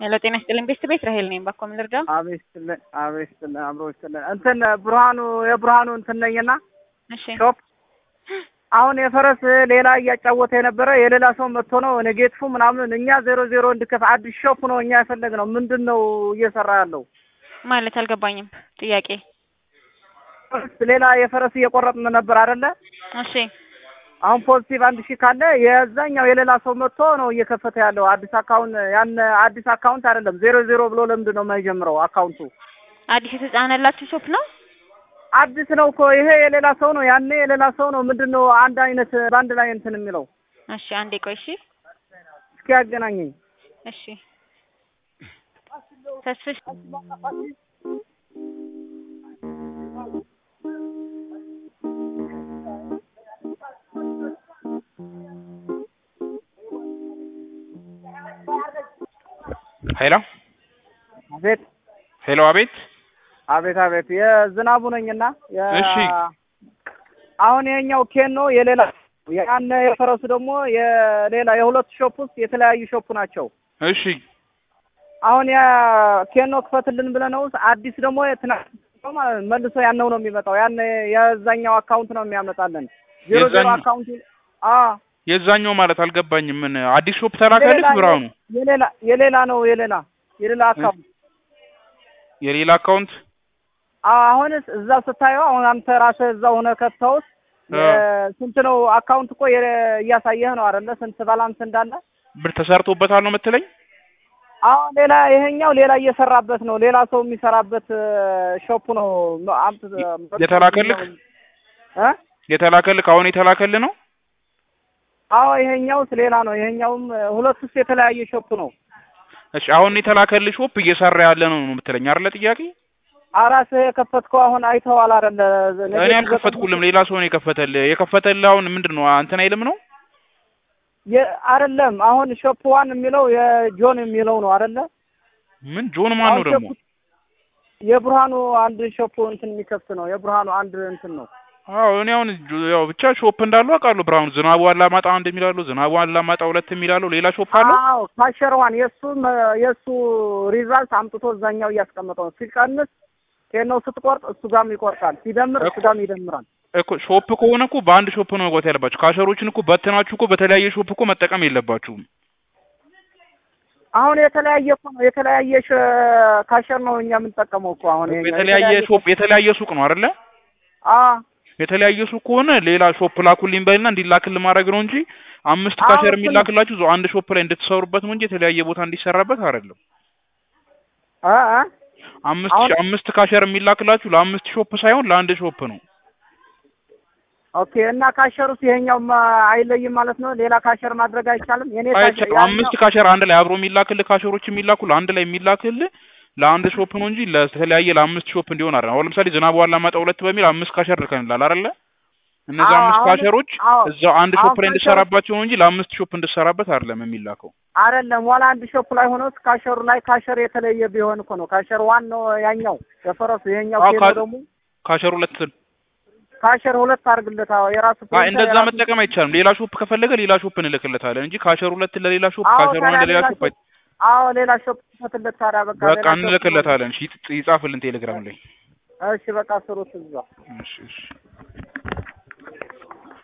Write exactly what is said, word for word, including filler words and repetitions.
ሄሎ ጤና ይስጥልኝ ቤስት ቤት ራሄል ነኝ ባኮም ልርዳ አቤት አቤት አብሮች እንትን ብርሃኑ የብርሃኑ እንትን ነኝና እሺ ሾፕ አሁን የፈረስ ሌላ እያጫወተ የነበረ የሌላ ሰው መጥቶ ነው ኔጌቲቭ ምናምን እኛ ዜሮ ዜሮ እንድከፍ አዲስ ሾፕ ነው እኛ የፈለግነው ምንድነው እየሰራ ያለው ማለት አልገባኝም ጥያቄ ሌላ የፈረስ እየቆረጥን ነበር አይደለ እሺ አሁን ፖዚቲቭ አንድ ሺህ ካለ የዛኛው የሌላ ሰው መጥቶ ነው እየከፈተ ያለው አዲስ አካውንት ያን አዲስ አካውንት አይደለም ዜሮ ዜሮ ብሎ ለምንድን ነው የማይጀምረው አካውንቱ አዲስ የተጫነላችሁ ሾፕ ነው አዲስ ነው እኮ ይሄ የሌላ ሰው ነው ያኔ የሌላ ሰው ነው ምንድነው አንድ አይነት ባንድ ላይ እንትን የሚለው እሺ አንዴ ቆይ እሺ እስኪ ያገናኘኝ እሺ ተስፍሽ ሄሎ አቤት ሄሎ አቤት አቤት አቤት የዝናቡ ነኝና እሺ አሁን የኛው ኬን ነው የሌላ ያነ የፈረሱ ደግሞ የሌላ የሁለት ሾፕ ውስጥ የተለያዩ ሾፕ ናቸው እሺ አሁን ያ ኬኖ ክፈትልን ብለነው አዲስ ደግሞ የትናንት መልሶ ያነው ነው የሚመጣው ያን የዛኛው አካውንት ነው የሚያመጣልን ዜሮ ዜሮ አካውንት አ የዛኛው ማለት አልገባኝም ምን አዲስ ሾፕ ተላከልሽ ብራውኑ የሌላ የሌላ ነው የሌላ የሌላ አካውንት የሌላ አካውንት አሁን እዛ ስታየው አሁን አንተ ራስህ እዛው ሆነ ከተውስ ስንት ነው አካውንት እኮ እያሳየህ ነው አይደለ ስንት ባላንስ እንዳለ ብር ተሰርቶበታል ነው የምትለኝ አዎ ሌላ ይሄኛው ሌላ እየሰራበት ነው ሌላ ሰው የሚሰራበት ሾፕ ነው አምጥ የተላከልክ እ የተላከልክ አሁን የተላከል ነው አዎ ይሄኛው ሌላ ነው ይሄኛውም ሁለቱስ የተለያየ ሾፕ ነው እሺ አሁን የተላከልሽ ሾፕ እየሰራ ያለ ነው ነው የምትለኝ አይደለ ጥያቄ አራስህ የከፈትከው አሁን አይተዋል አይደለ እኔ አልከፈትኩልም ሌላ ሰው ነው የከፈተል የከፈተል አሁን ምንድነው አንተን አይልም ነው አይደለም አሁን ሾፕ ዋን የሚለው የጆን የሚለው ነው አይደለ ምን ጆን ማን ነው ደግሞ የብርሃኑ አንድ ሾፕ እንትን የሚከፍት ነው የብርሃኑ አንድ እንትን ነው አዎ እኔ አሁን ያው ብቻ ሾፕ እንዳለው አውቃለሁ ብርሃኑ ዝናቡ አላማጣ አንድ የሚላለው ዝናቡ አላማጣ ሁለት የሚላለው ሌላ ሾፕ አለው አዎ ካሸር ዋን የሱ የሱ ሪዛልት አምጥቶ እዛኛው እያስቀመጠው ሲቀንስ ከነው ስትቆርጥ እሱ ጋርም ይቆርጣል ሲደምር እሱ ጋርም ይደምራል እኮ ሾፕ ከሆነ እኮ በአንድ ሾፕ ነው መግባት ያለባችሁ ካሸሮችን እኮ በተናችሁ እኮ በተለያየ ሾፕ እኮ መጠቀም የለባችሁም አሁን የተለያየ እኮ ነው የተለያየ ካሸር ነው እኛ የምንጠቀመው እኮ አሁን የተለያየ ሾፕ የተለያየ ሱቅ ነው አይደለ አ የተለያየ ሱቅ ከሆነ ሌላ ሾፕ ላኩልኝ በልና እንዲላክል ማድረግ ነው እንጂ አምስት ካሸር የሚላክላችሁ ዘው አንድ ሾፕ ላይ እንድትሰሩበት ነው እንጂ የተለያየ ቦታ እንዲሰራበት አይደለም አ አ አምስት አምስት ካሸር የሚላክላችሁ ለአምስት ሾፕ ሳይሆን ለአንድ ሾፕ ነው ኦኬ እና ካሸሩስ ይሄኛው አይለይም ማለት ነው ሌላ ካሸር ማድረግ አይቻልም የኔ ካሸር አምስት ካሸር አንድ ላይ አብሮ የሚላክል ካሸሮች የሚላኩ አንድ ላይ የሚላክል ለአንድ ሾፕ ነው እንጂ ለተለያየ ለአምስት ሾፕ እንዲሆን አይደለም አሁን ለምሳሌ ዝናቡ አላማጣ ሁለት በሚል አምስት ካሸር ልከንላል አይደለ እነዛ አምስት ካሸሮች እዛው አንድ ሾፕ ላይ እንድሰራባቸው ነው እንጂ ለአምስት ሾፕ እንድሰራበት አይደለም የሚላከው አይደለም ወላ አንድ ሾፕ ላይ ሆኖ ካሸሩ ላይ ካሸር የተለየ ቢሆን እኮ ነው ካሸር ዋን ነው ያኛው የፈረሱ ይሄኛው ከሆነ ደግሞ ካሸሩ ሁለት ካሸር ሁለት አርግለታ የራሱ አይ እንደዛ መጠቀም አይቻልም ሌላ ሾፕ ከፈለገ ሌላ ሾፕ እንልክለታለን እንጂ ካሸሩ ሁለት ለሌላ ሾፕ ካሸሩ አንድ ለሌላ ሾፕ አዎ ሌላ ሾፕ ከተለት ታዲያ በቃ በቃ እንልክለታለን እሺ ይጻፍልን ቴሌግራም ላይ እሺ በቃ ስሩት እዛ እሺ እሺ